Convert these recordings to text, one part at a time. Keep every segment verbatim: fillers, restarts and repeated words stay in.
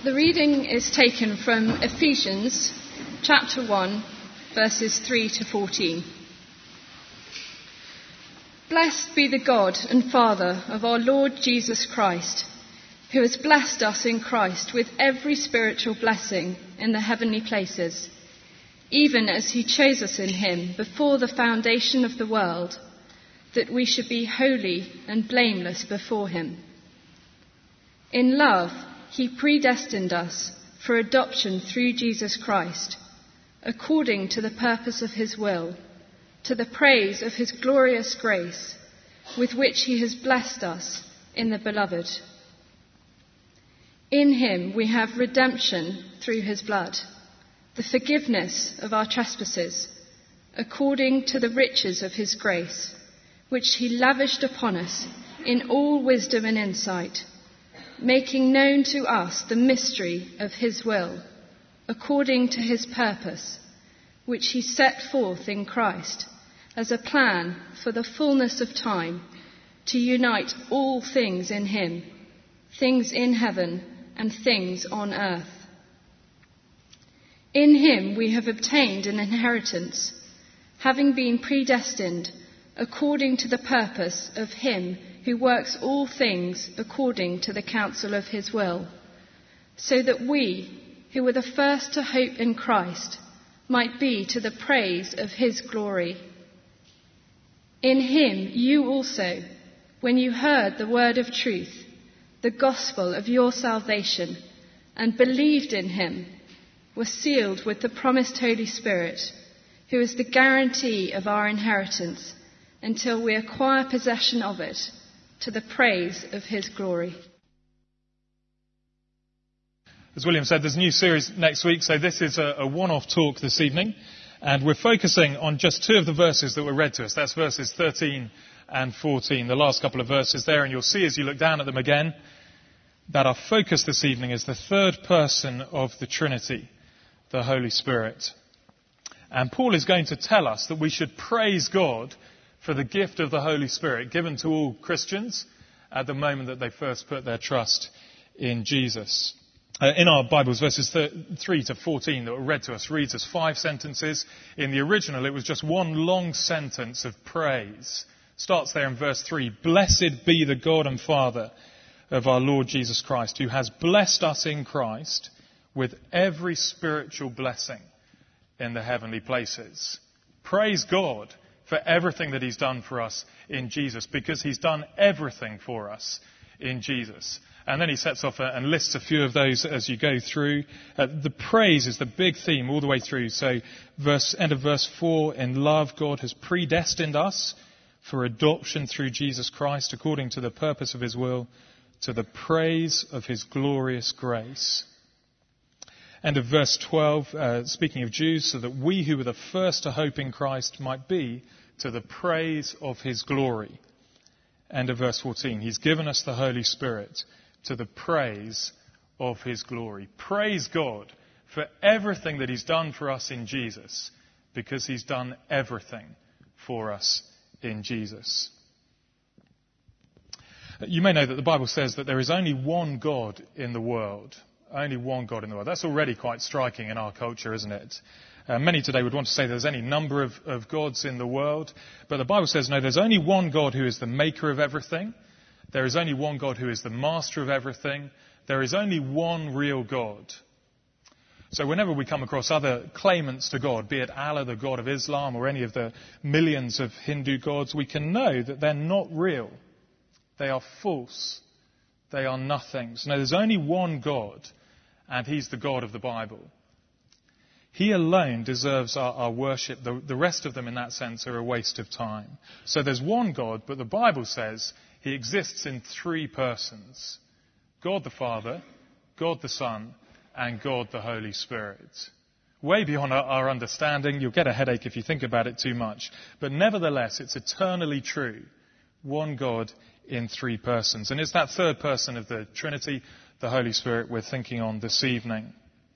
The reading is taken from Ephesians chapter one, verses three to fourteen. Blessed be the God and Father of our Lord Jesus Christ, who has blessed us in Christ with every spiritual blessing in the heavenly places, even as he chose us in him before the foundation of the world, that we should be holy and blameless before him. In love, he predestined us for adoption through Jesus Christ, according to the purpose of his will, to the praise of his glorious grace, with which he has blessed us in the Beloved. In him we have redemption through his blood, the forgiveness of our trespasses, according to the riches of his grace, which he lavished upon us in all wisdom and insight, making known to us the mystery of his will, according to his purpose, which he set forth in Christ as a plan for the fullness of time, to unite all things in him, things in heaven and things on earth. In him we have obtained an inheritance, having been predestined according to the purpose of him who works all things according to the counsel of his will, so that we, who were the first to hope in Christ, might be to the praise of his glory. In him you also, when you heard the word of truth, the gospel of your salvation, and believed in him, were sealed with the promised Holy Spirit, who is the guarantee of our inheritance until we acquire possession of it, to the praise of his glory. As William said, there's a new series next week, so this is a, a one-off talk this evening, and we're focusing on just two of the verses that were read to us. That's verses thirteen and fourteen, the last couple of verses there, and you'll see as you look down at them again that our focus this evening is the third person of the Trinity, the Holy Spirit. And Paul is going to tell us that we should praise God for the gift of the Holy Spirit given to all Christians at the moment that they first put their trust in Jesus. Uh, in our Bibles, verses three to fourteen that were read to us reads as five sentences. In the original, it was just one long sentence of praise. Starts there in verse three. Blessed be the God and Father of our Lord Jesus Christ, who has blessed us in Christ with every spiritual blessing in the heavenly places. Praise God for everything that he's done for us in Jesus, because he's done everything for us in Jesus. And then he sets off and lists a few of those as you go through. Uh, the praise is the big theme all the way through. So verse, end of verse four, in love God has predestined us for adoption through Jesus Christ according to the purpose of his will, to the praise of his glorious grace. End of verse twelve, uh, speaking of Jews, so that we who were the first to hope in Christ might be to the praise of his glory. End of verse fourteen, he's given us the Holy Spirit to the praise of his glory. Praise God for everything that he's done for us in Jesus, because he's done everything for us in Jesus. You may know that the Bible says that there is only one God in the world. Only one God in the world. That's already quite striking in our culture, isn't it? Uh, many today would want to say there's any number of, of gods in the world. But the Bible says, no, there's only one God who is the maker of everything. There is only one God who is the master of everything. There is only one real God. So whenever we come across other claimants to God, be it Allah, the God of Islam, or any of the millions of Hindu gods, we can know that they're not real. They are false. They are nothings. No, there's only one God, and he's the God of the Bible. He alone deserves our, our worship. The, the rest of them, in that sense, are a waste of time. So there's one God, but the Bible says he exists in three persons. God the Father, God the Son, and God the Holy Spirit. Way beyond our, our understanding. You'll get a headache if you think about it too much. But nevertheless, it's eternally true. One God in three persons. And it's that third person of the Trinity, the Holy Spirit, we're thinking on this evening.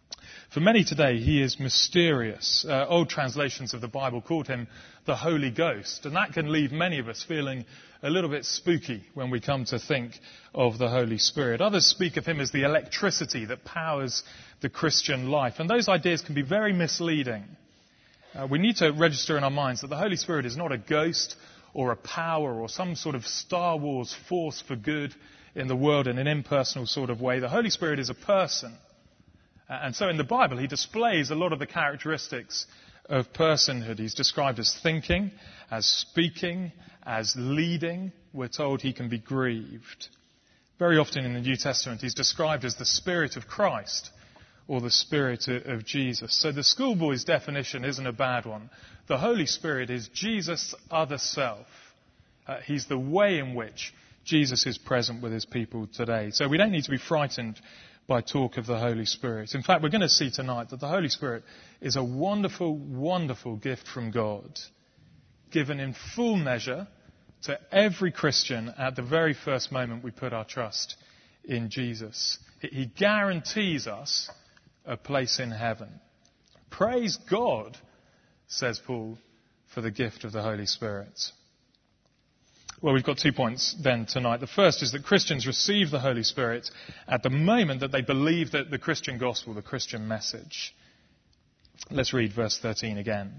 For many today, he is mysterious. Uh, old translations of the Bible called him the Holy Ghost, and that can leave many of us feeling a little bit spooky when we come to think of the Holy Spirit. Others speak of him as the electricity that powers the Christian life, and those ideas can be very misleading. Uh, we need to register in our minds that the Holy Spirit is not a ghost or a power or some sort of Star Wars force for good in the world in an impersonal sort of way. The Holy Spirit is a person. And so in the Bible, he displays a lot of the characteristics of personhood. He's described as thinking, as speaking, as leading. We're told he can be grieved. Very often in the New Testament, he's described as the Spirit of Christ or the Spirit of Jesus. So the schoolboy's definition isn't a bad one. The Holy Spirit is Jesus' other self. Uh, he's the way in which Jesus is present with his people today. So we don't need to be frightened by talk of the Holy Spirit. In fact, we're going to see tonight that the Holy Spirit is a wonderful, wonderful gift from God, given in full measure to every Christian at the very first moment we put our trust in Jesus. He guarantees us a place in heaven. Praise God, says Paul, for the gift of the Holy Spirit. Well, we've got two points then tonight. The first is that Christians receive the Holy Spirit at the moment that they believe that the Christian gospel, the Christian message. Let's read verse thirteen again.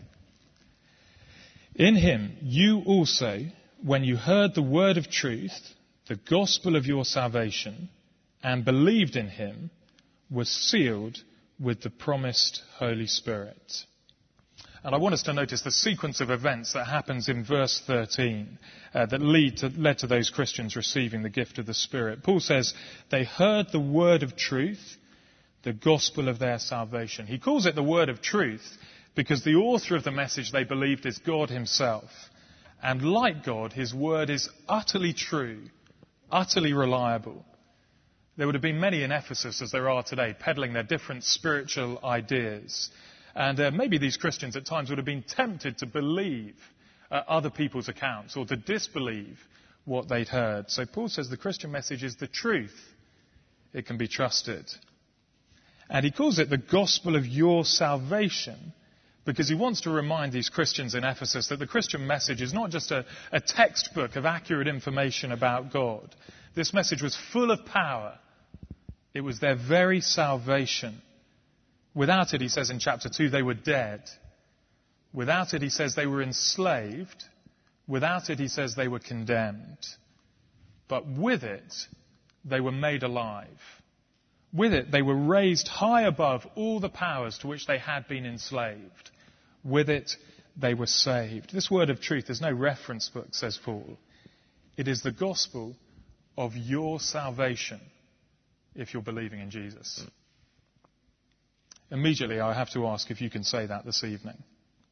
In him you also, when you heard the word of truth, the gospel of your salvation, and believed in him, were sealed with the promised Holy Spirit. And I want us to notice the sequence of events that happens in verse thirteen uh, that lead to, led to those Christians receiving the gift of the Spirit. Paul says they heard the word of truth, the gospel of their salvation. He calls it the word of truth because the author of the message they believed is God himself. And like God, his word is utterly true, utterly reliable. There would have been many in Ephesus, as there are today, peddling their different spiritual ideas. And uh, maybe these Christians at times would have been tempted to believe uh, other people's accounts or to disbelieve what they'd heard. So Paul says the Christian message is the truth. It can be trusted. And he calls it the gospel of your salvation because he wants to remind these Christians in Ephesus that the Christian message is not just a, a textbook of accurate information about God. This message was full of power. It was their very salvation. Without it, he says in chapter two, they were dead. Without it, he says they were enslaved. Without it, he says they were condemned. But with it, they were made alive. With it, they were raised high above all the powers to which they had been enslaved. With it, they were saved. This word of truth is no reference book, says Paul. It is the gospel of your salvation if you're believing in Jesus. Immediately, I have to ask if you can say that this evening.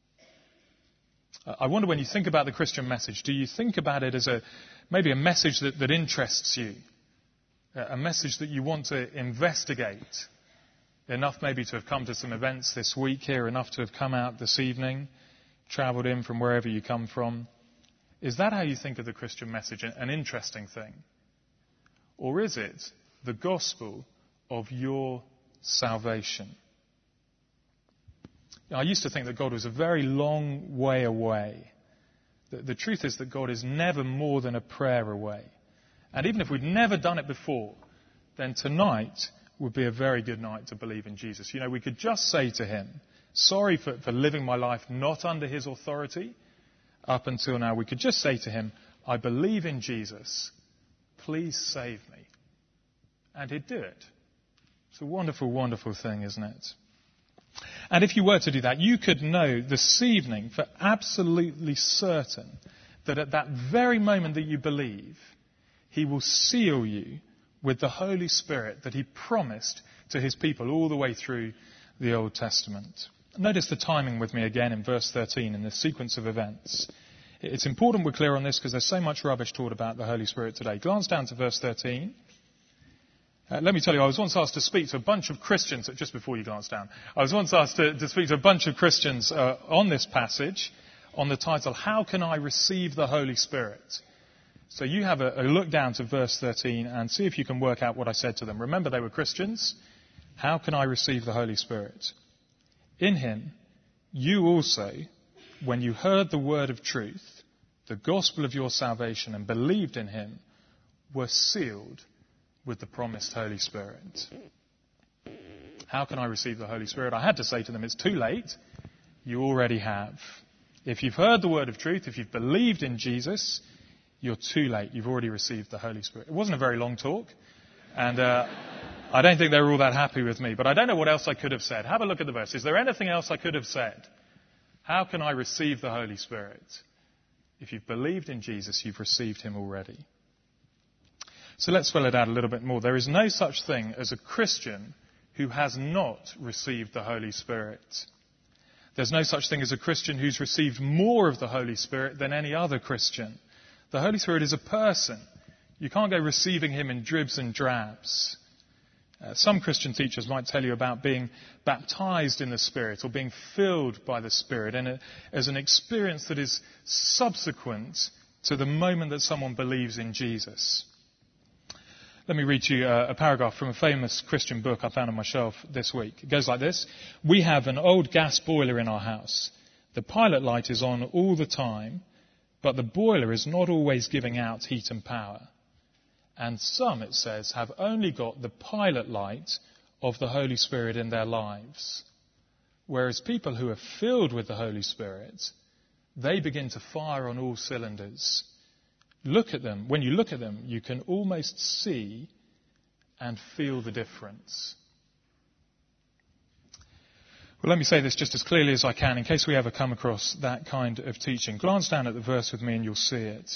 I wonder when you think about the Christian message, do you think about it as a maybe a message that, that interests you? A message that you want to investigate? Enough maybe to have come to some events this week here, enough to have come out this evening, travelled in from wherever you come from. Is that how you think of the Christian message, an interesting thing? Or is it the gospel of your salvation? I used to think that God was a very long way away. The, the truth is that God is never more than a prayer away. And even if we'd never done it before, then tonight would be a very good night to believe in Jesus. You know, we could just say to him, sorry for, for living my life not under his authority up until now. We could just say to him, I believe in Jesus. Please save me. And he'd do it. It's a wonderful, wonderful thing, isn't it? And if you were to do that, you could know this evening for absolutely certain that at that very moment that you believe, he will seal you with the Holy Spirit that he promised to his people all the way through the Old Testament. Notice the timing with me again in verse thirteen in the sequence of events. It's important we're clear on this because there's so much rubbish taught about the Holy Spirit today. Glance down to verse thirteen. Uh, let me tell you, I was once asked to speak to a bunch of Christians, just before you glance down, I was once asked to, to speak to a bunch of Christians uh, on this passage, on the title, How Can I Receive the Holy Spirit? So you have a, a look down to verse thirteen and see if you can work out what I said to them. Remember, they were Christians. How can I receive the Holy Spirit? In him, you also, when you heard the word of truth, the gospel of your salvation, and believed in him, were sealed with the promised Holy Spirit. How can I receive the Holy Spirit? I had to say to them, it's too late. You already have. If you've heard the word of truth, if you've believed in Jesus, you're too late. You've already received the Holy Spirit. It wasn't a very long talk, and uh, I don't think they were all that happy with me, but I don't know what else I could have said. Have a look at the verse. Is there anything else I could have said? How can I receive the Holy Spirit? If you've believed in Jesus, you've received him already. So let's spell it out a little bit more. There is no such thing as a Christian who has not received the Holy Spirit. There's no such thing as a Christian who's received more of the Holy Spirit than any other Christian. The Holy Spirit is a person. You can't go receiving him in dribs and drabs. Uh, some Christian teachers might tell you about being baptized in the Spirit or being filled by the Spirit and a, as an experience that is subsequent to the moment that someone believes in Jesus. Let me read you a, a paragraph from a famous Christian book I found on my shelf this week. It goes like this. We have an old gas boiler in our house. The pilot light is on all the time, but the boiler is not always giving out heat and power. And some, it says, have only got the pilot light of the Holy Spirit in their lives. Whereas people who are filled with the Holy Spirit, they begin to fire on all cylinders. Look at them. When you look at them, you can almost see and feel the difference. Well, let me say this just as clearly as I can in case we ever come across that kind of teaching. Glance down at the verse with me and you'll see it.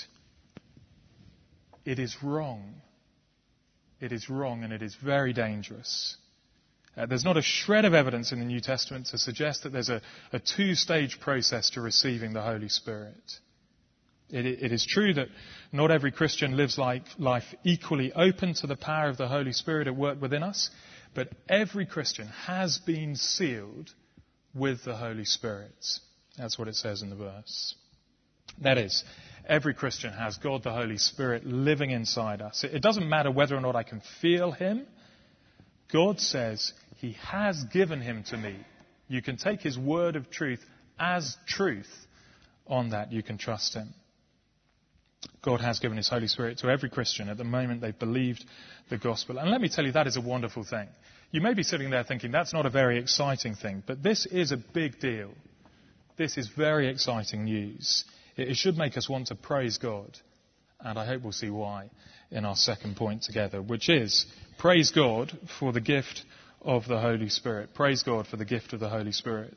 It is wrong. It is wrong and it is very dangerous. Uh, there's not a shred of evidence in the New Testament to suggest that there's a, a two-stage process to receiving the Holy Spirit. It, it is true that not every Christian lives like life equally open to the power of the Holy Spirit at work within us, but every Christian has been sealed with the Holy Spirit. That's what it says in the verse. That is, every Christian has God the Holy Spirit living inside us. It doesn't matter whether or not I can feel him. God says he has given him to me. You can take his word of truth as truth. On that, you can trust him. God has given his Holy Spirit to every Christian at the moment they've believed the gospel. And let me tell you, that is a wonderful thing. You may be sitting there thinking, that's not a very exciting thing, but this is a big deal. This is very exciting news. It should make us want to praise God. And I hope we'll see why in our second point together, which is praise God for the gift of the Holy Spirit. Praise God for the gift of the Holy Spirit.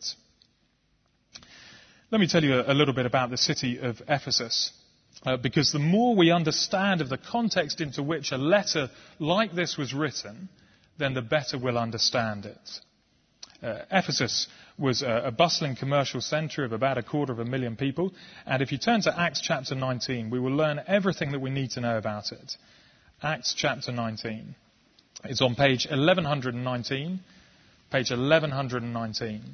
Let me tell you a little bit about the city of Ephesus, uh, because the more we understand of the context into which a letter like this was written, then the better we'll understand it. Uh, Ephesus was a, a bustling commercial centre of about a quarter of a million people. And if you turn to Acts chapter nineteen, we will learn everything that we need to know about it. Acts chapter nineteen. It's on page eleven nineteen. Page eleven nineteen.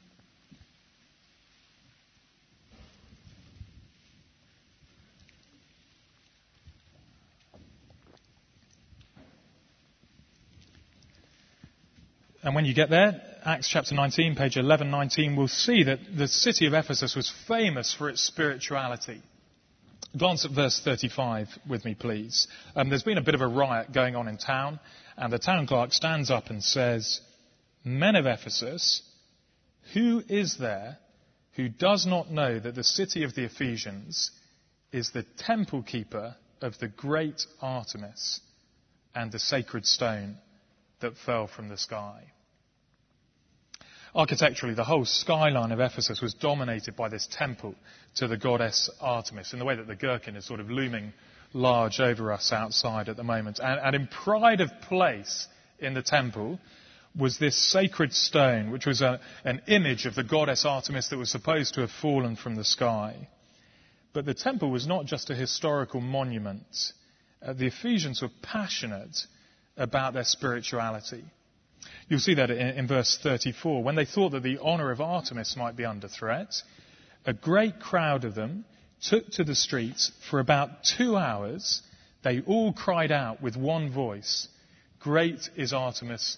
And when you get there, Acts chapter nineteen, page eleven nineteen, we'll see that the city of Ephesus was famous for its spirituality. Glance at verse thirty-five with me, please. Um, there's been a bit of a riot going on in town, and the town clerk stands up and says, "Men of Ephesus, who is there who does not know that the city of the Ephesians is the temple keeper of the great Artemis and the sacred stone that fell from the sky?" Architecturally, the whole skyline of Ephesus was dominated by this temple to the goddess Artemis, in the way that the gherkin is sort of looming large over us outside at the moment. And, and in pride of place in the temple was this sacred stone, which was a, an image of the goddess Artemis that was supposed to have fallen from the sky. But the temple was not just a historical monument. Uh, the Ephesians were passionate about their spirituality. You'll see that in, in verse thirty-four. When they thought that the honour of Artemis might be under threat, a great crowd of them took to the streets. For about two hours, they all cried out with one voice, "Great is Artemis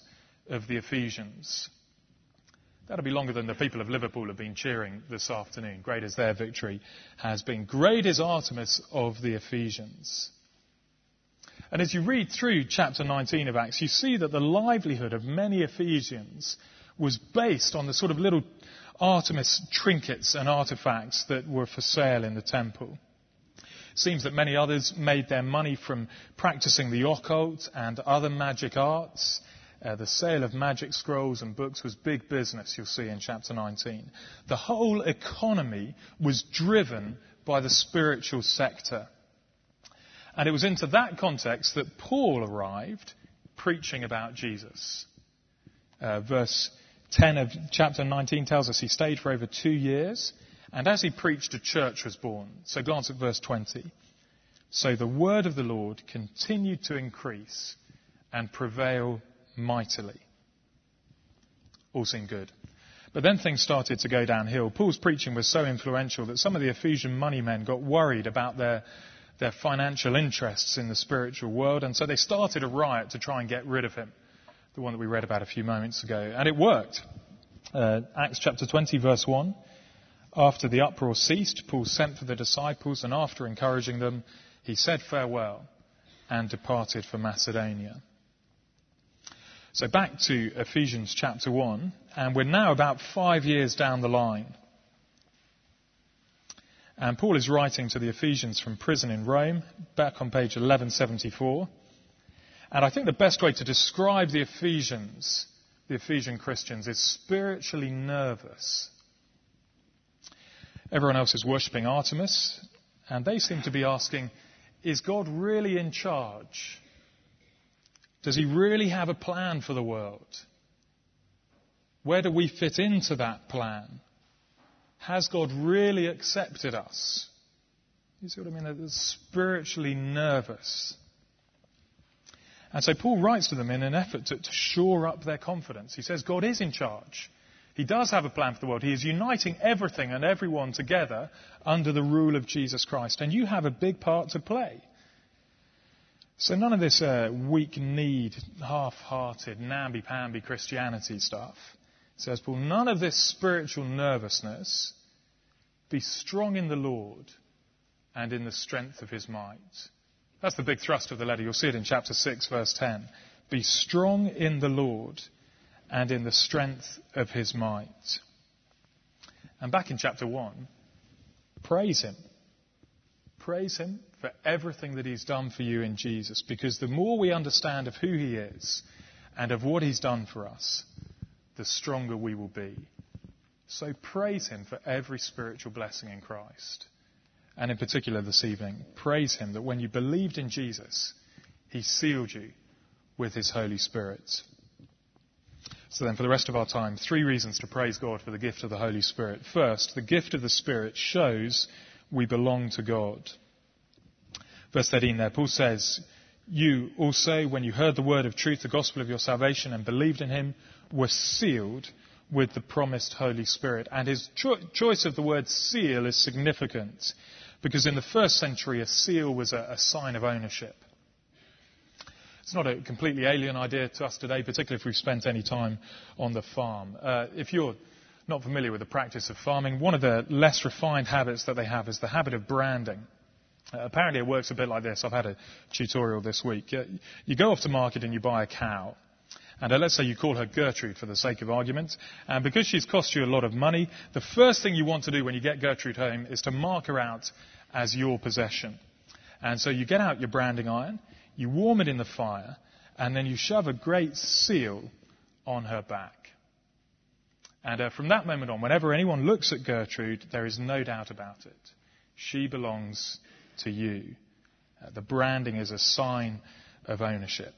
of the Ephesians. That'll be longer than the people of Liverpool have been cheering this afternoon. Great as their victory has been. Great is Artemis of the Ephesians. And as you read through chapter nineteen of Acts, you see that the livelihood of many Ephesians was based on the sort of little Artemis trinkets and artifacts that were for sale in the temple. It seems that many others made their money from practicing the occult and other magic arts. Uh, the sale of magic scrolls and books was big business, you'll see in chapter nineteen. The whole economy was driven by the spiritual sector. And it was into that context that Paul arrived preaching about Jesus. Uh, verse ten of chapter nineteen tells us he stayed for over two years, and as he preached, a church was born. So glance at verse twenty. So the word of the Lord continued to increase and prevail mightily. All seemed good. But then things started to go downhill. Paul's preaching was so influential that some of the Ephesian money men got worried about their, their financial interests in the spiritual world, and so they started a riot to try and get rid of him, the one that we read about a few moments ago. And it worked. Uh, Acts chapter twenty, verse one. After the uproar ceased, Paul sent for the disciples, and after encouraging them, he said farewell and departed for Macedonia. So back to Ephesians chapter one, and we're now about five years down the line. And Paul is writing to the Ephesians from prison in Rome, back on page eleven seventy-four. And I think the best way to describe the Ephesians, the Ephesian Christians, is spiritually nervous. Everyone else is worshipping Artemis, and they seem to be asking, is God really in charge? Does he really have a plan for the world? Where do we fit into that plan? Has God really accepted us? You see what I mean? They're spiritually nervous. And so Paul writes to them in an effort to, to shore up their confidence. He says God is in charge. He does have a plan for the world. He is uniting everything and everyone together under the rule of Jesus Christ. And you have a big part to play. So none of this uh, weak-kneed, half-hearted, namby-pamby Christianity stuff. Says Paul, none of this spiritual nervousness. Be strong in the Lord and in the strength of his might. That's the big thrust of the letter. You'll see it in chapter six, verse ten. Be strong in the Lord and in the strength of his might. And back in chapter one, praise him. Praise him for everything that he's done for you in Jesus, because the more we understand of who he is and of what he's done for us, the stronger we will be. So praise him for every spiritual blessing in Christ. And in particular this evening, praise him that when you believed in Jesus, he sealed you with his Holy Spirit. So then for the rest of our time, three reasons to praise God for the gift of the Holy Spirit. First, the gift of the Spirit shows we belong to God. Verse thirteen there, Paul says, you also, when you heard the word of truth, the gospel of your salvation, and believed in him, were sealed with the promised Holy Spirit. And his cho- choice of the word seal is significant, because in the first century, a seal was a, a sign of ownership. It's not a completely alien idea to us today, particularly if we've spent any time on the farm. Uh, if you're not familiar with the practice of farming, one of the less refined habits that they have is the habit of branding. Uh, apparently it works a bit like this. I've had a tutorial this week. Uh, you go off to market and you buy a cow. And uh, let's say you call her Gertrude for the sake of argument. And because she's cost you a lot of money, the first thing you want to do when you get Gertrude home is to mark her out as your possession. And so you get out your branding iron, you warm it in the fire, and then you shove a great seal on her back. And uh, from that moment on, whenever anyone looks at Gertrude, there is no doubt about it. She belongs to you. Uh, the branding is a sign of ownership.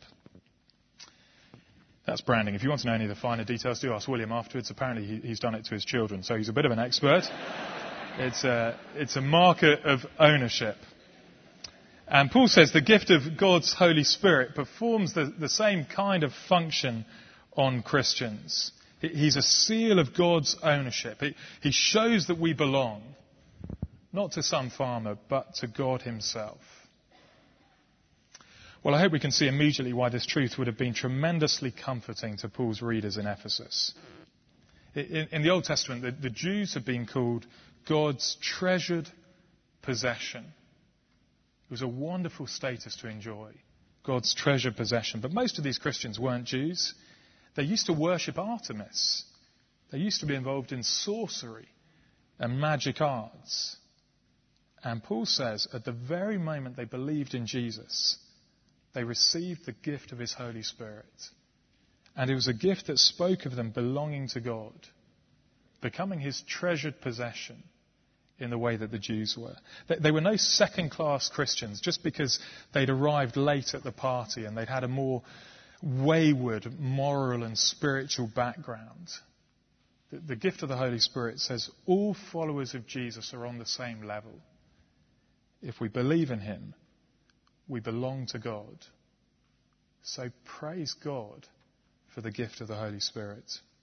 That's branding. If you want to know any of the finer details, do ask William afterwards. Apparently he, he's done it to his children, so he's a bit of an expert. It's a, it's a marker of ownership. And Paul says the gift of God's Holy Spirit performs the, the same kind of function on Christians. He's a seal of God's ownership. He, he shows that we belong, not to some farmer, but to God himself. Well, I hope we can see immediately why this truth would have been tremendously comforting to Paul's readers in Ephesus. In, in the Old Testament, the, the Jews have been called God's treasured possession. It was a wonderful status to enjoy, God's treasured possession. But most of these Christians weren't Jews. They used to worship Artemis. They used to be involved in sorcery and magic arts. And Paul says at the very moment they believed in Jesus, they received the gift of his Holy Spirit. And it was a gift that spoke of them belonging to God, becoming his treasured possession in the way that the Jews were. They, they were no second-class Christians just because they'd arrived late at the party and they'd had a more wayward moral and spiritual background. The, the gift of the Holy Spirit says all followers of Jesus are on the same level. If we believe in him, we belong to God. So praise God for the gift of the Holy Spirit.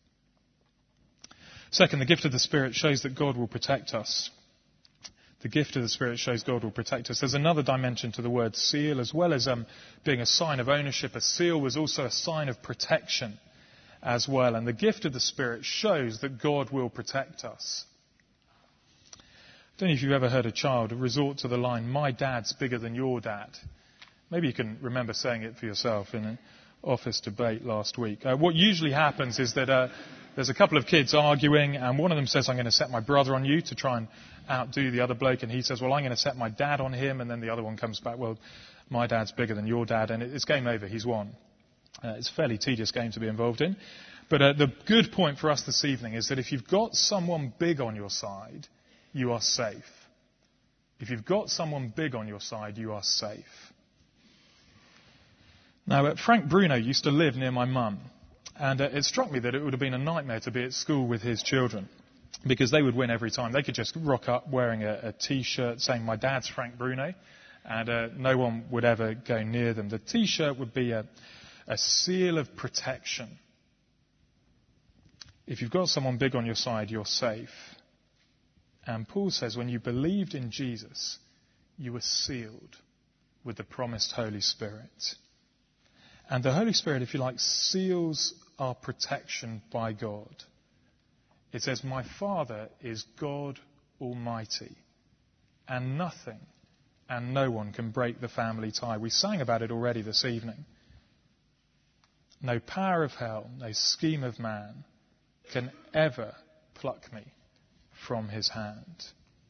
Second, the gift of the Spirit shows that God will protect us. The gift of the Spirit shows God will protect us. There's another dimension to the word seal, as well as um, being a sign of ownership. A seal was also a sign of protection as well. And the gift of the Spirit shows that God will protect us. I don't know if you've ever heard a child resort to the line, "My dad's bigger than your dad." Maybe you can remember saying it for yourself in an office debate last week. Uh, what usually happens is that uh, there's a couple of kids arguing, and one of them says, "I'm going to set my brother on you," to try and outdo the other bloke, and he says, "Well, I'm going to set my dad on him," and then the other one comes back, "Well, my dad's bigger than your dad," and it's game over, he's won. Uh, it's a fairly tedious game to be involved in. But uh, the good point for us this evening is that if you've got someone big on your side, you are safe. If you've got someone big on your side, you are safe. Now, uh, Frank Bruno used to live near my mum, and uh, it struck me that it would have been a nightmare to be at school with his children, because they would win every time. They could just rock up wearing a, a T-shirt saying, "My dad's Frank Bruno," and uh, no one would ever go near them. The T-shirt would be a, a seal of protection. If you've got someone big on your side, you're safe. And Paul says when you believed in Jesus, you were sealed with the promised Holy Spirit. And the Holy Spirit, if you like, seals our protection by God. It says, "My Father is God Almighty, and nothing and no one can break the family tie." We sang about it already this evening. No power of hell, no scheme of man can ever pluck me from his hand.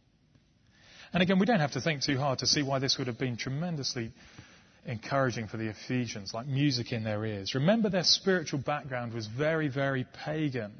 And again, we don't have to think too hard to see why this would have been tremendously encouraging for the Ephesians, like music in their ears. Remember, their spiritual background was very, very pagan.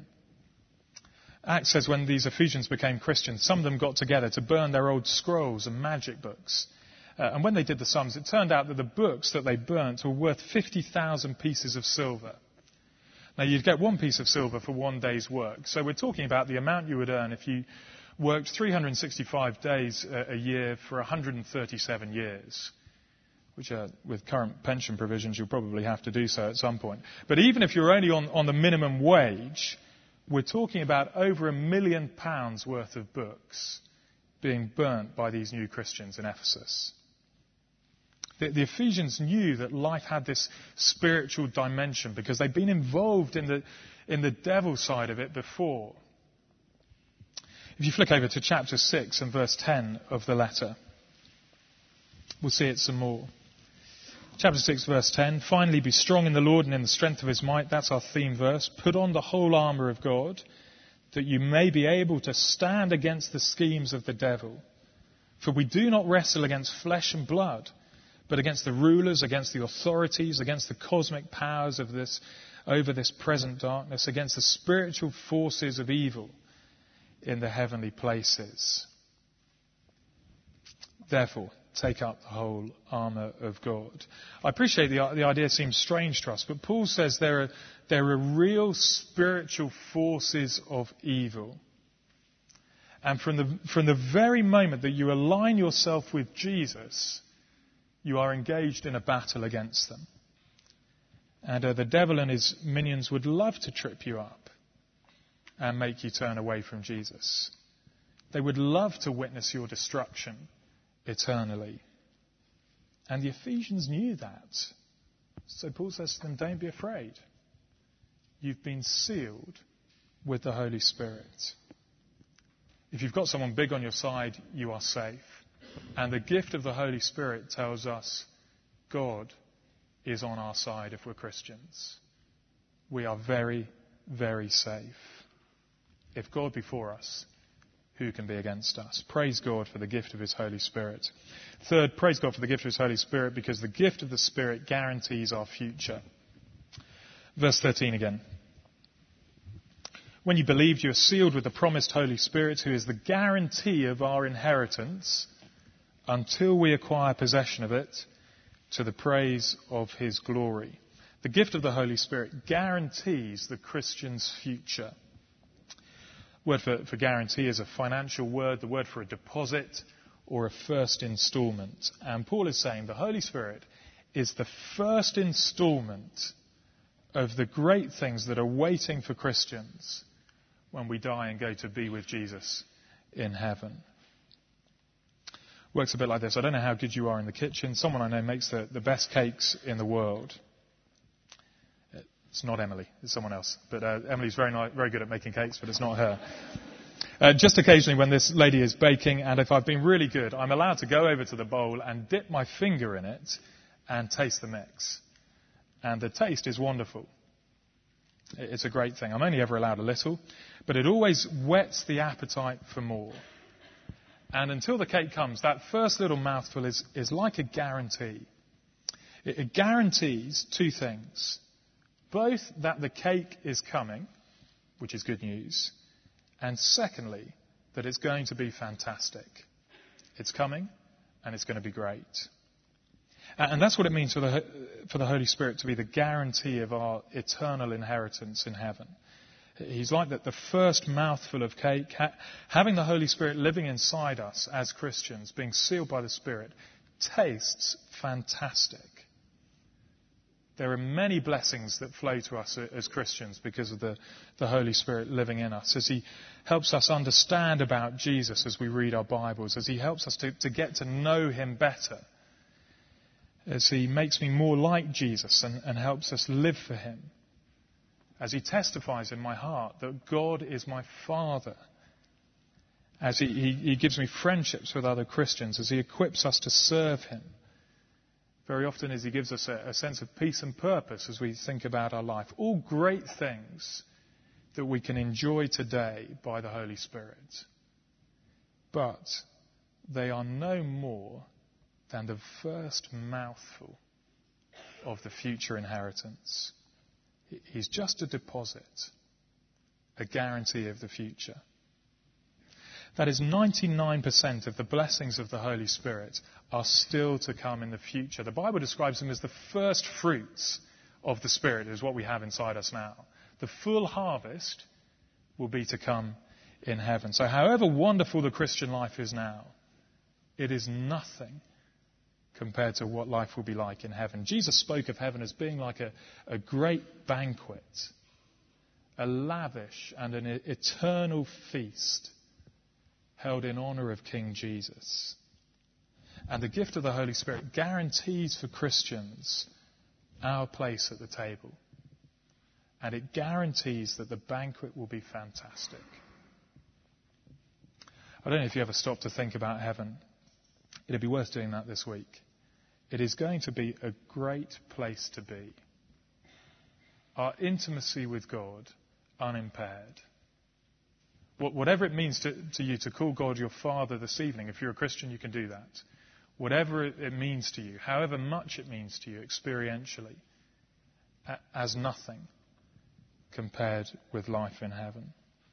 Acts says when these Ephesians became Christians, some of them got together to burn their old scrolls and magic books. Uh, and when they did the sums, it turned out that the books that they burnt were worth fifty thousand pieces of silver. Now, you'd get one piece of silver for one day's work. So we're talking about the amount you would earn if you worked three hundred sixty-five days a year for one hundred thirty-seven years, which uh, with current pension provisions, you'll probably have to do so at some point. But even if you're only on, on the minimum wage, we're talking about over a million pounds worth of books being burnt by these new Christians in Ephesus. The, the Ephesians knew that life had this spiritual dimension because they'd been involved in the, in the devil side of it before. If you flick over to chapter six and verse ten of the letter, we'll see it some more. Chapter six, verse ten, "Finally be strong in the Lord and in the strength of his might." That's our theme verse. "Put on the whole armour of God, that you may be able to stand against the schemes of the devil. For we do not wrestle against flesh and blood, but against the rulers, against the authorities, against the cosmic powers of this, over this present darkness, against the spiritual forces of evil in the heavenly places. Therefore, take up the whole armour of God." I appreciate the, the idea seems strange to us, but Paul says there are, there are real spiritual forces of evil. And from the, from the very moment that you align yourself with Jesus, you are engaged in a battle against them. And uh, the devil and his minions would love to trip you up and make you turn away from Jesus. They would love to witness your destruction eternally. And the Ephesians knew that. So Paul says to them, don't be afraid. You've been sealed with the Holy Spirit. If you've got someone big on your side, you are safe. And the gift of the Holy Spirit tells us God is on our side if we're Christians. We are very, very safe. If God be for us, who can be against us? Praise God for the gift of His Holy Spirit. Third, praise God for the gift of His Holy Spirit, because the gift of the Spirit guarantees our future. Verse thirteen again. When you believed, you are sealed with the promised Holy Spirit, who is the guarantee of our inheritance until we acquire possession of it, to the praise of His glory. The gift of the Holy Spirit guarantees the Christian's future. Word for, for guarantee is a financial word, the word for a deposit or a first instalment. And Paul is saying the Holy Spirit is the first instalment of the great things that are waiting for Christians when we die and go to be with Jesus in heaven. Works a bit like this. I don't know how good you are in the kitchen. Someone I know makes the, the best cakes in the world. It's not Emily, it's someone else. But uh, Emily's very ni- very good at making cakes, but it's not her. Uh, just occasionally when this lady is baking, and if I've been really good, I'm allowed to go over to the bowl and dip my finger in it and taste the mix. And the taste is wonderful. It's a great thing. I'm only ever allowed a little, but it always whets the appetite for more. And until the cake comes, that first little mouthful is, is like a guarantee. It, it guarantees two things. Both that the cake is coming, which is good news, and secondly, that it's going to be fantastic. It's coming, and it's going to be great. And that's what it means for the, for the Holy Spirit to be the guarantee of our eternal inheritance in heaven. He's like that, the first mouthful of cake. Ha- having the Holy Spirit living inside us as Christians, being sealed by the Spirit, tastes fantastic. There are many blessings that flow to us as Christians because of the, the Holy Spirit living in us, as He helps us understand about Jesus as we read our Bibles, as He helps us to, to get to know Him better, as He makes me more like Jesus and, and helps us live for Him, as He testifies in my heart that God is my Father, as He, he, he gives me friendships with other Christians, as He equips us to serve Him. Very often as He gives us a, a sense of peace and purpose as we think about our life. All great things that we can enjoy today by the Holy Spirit. But they are no more than the first mouthful of the future inheritance. He's just a deposit, a guarantee of the future. That is, ninety-nine percent of the blessings of the Holy Spirit are still to come in the future. The Bible describes Him as the first fruits of the Spirit, is what we have inside us now. The full harvest will be to come in heaven. So however wonderful the Christian life is now, it is nothing compared to what life will be like in heaven. Jesus spoke of heaven as being like a, a great banquet, a lavish and an eternal feast held in honor of King Jesus. And the gift of the Holy Spirit guarantees for Christians our place at the table. And it guarantees that the banquet will be fantastic. I don't know if you ever stop to think about heaven. It'd be worth doing that this week. It is going to be a great place to be. Our intimacy with God unimpaired. Whatever it means to, to you to call God your Father this evening, if you're a Christian, you can do that. Whatever it means to you, however much it means to you experientially, as nothing compared with life in heaven.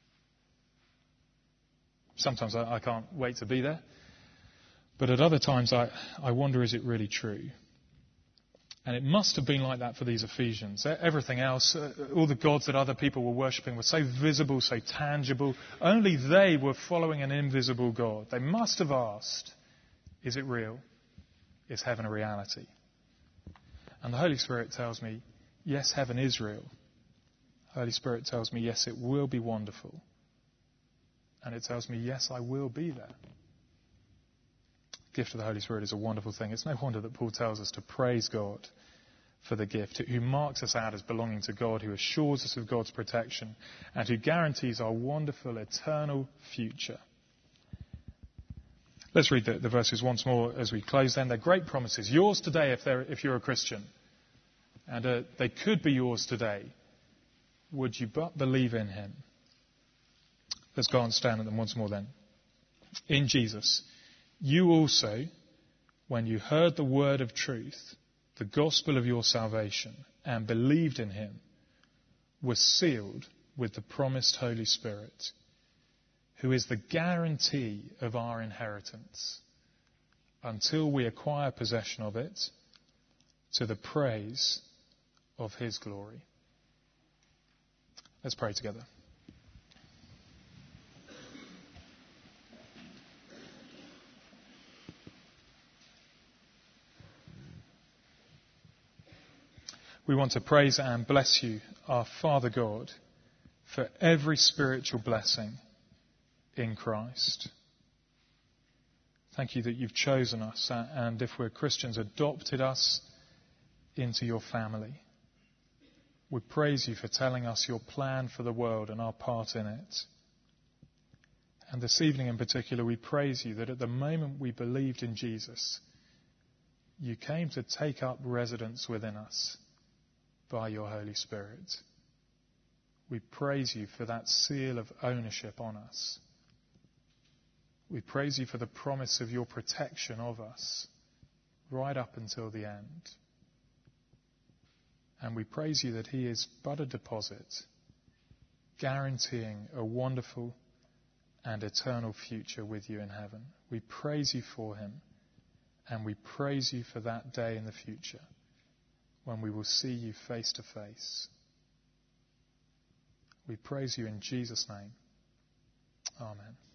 Sometimes I, I can't wait to be there, but at other times I, I wonder, is it really true? And it must have been like that for these Ephesians. Everything else, uh, all the gods that other people were worshipping were so visible, so tangible. Only they were following an invisible God. They must have asked, is it real? Is heaven a reality? And the Holy Spirit tells me, yes, heaven is real. The Holy Spirit tells me, yes, it will be wonderful. And it tells me, yes, I will be there. gift of the Holy Spirit is a wonderful thing. It's no wonder that Paul tells us to praise God for the gift, who marks us out as belonging to God, who assures us of God's protection, and who guarantees our wonderful eternal future. Let's read the, the verses once more as we close then. They're great promises. Yours today if, they're, if you're a Christian. And uh, they could be yours today. Would you but believe in him? Let's go and stand at them once more then. In Jesus, you also, when you heard the word of truth, the gospel of your salvation, and believed in him, were sealed with the promised Holy Spirit, who is the guarantee of our inheritance until we acquire possession of it to the praise of his glory. Let's pray together. We want to praise and bless you, our Father God, for every spiritual blessing in Christ. Thank you that you've chosen us and, if we're Christians, adopted us into your family. We praise you for telling us your plan for the world and our part in it. And this evening in particular, we praise you that at the moment we believed in Jesus, you came to take up residence within us by your Holy Spirit. We praise you for that seal of ownership on us. We praise you for the promise of your protection of us right up until the end. And we praise you that he is but a deposit, guaranteeing a wonderful and eternal future with you in heaven. We praise you for him, and we praise you for that day in the future when we will see you face to face. We praise you in Jesus' name. Amen.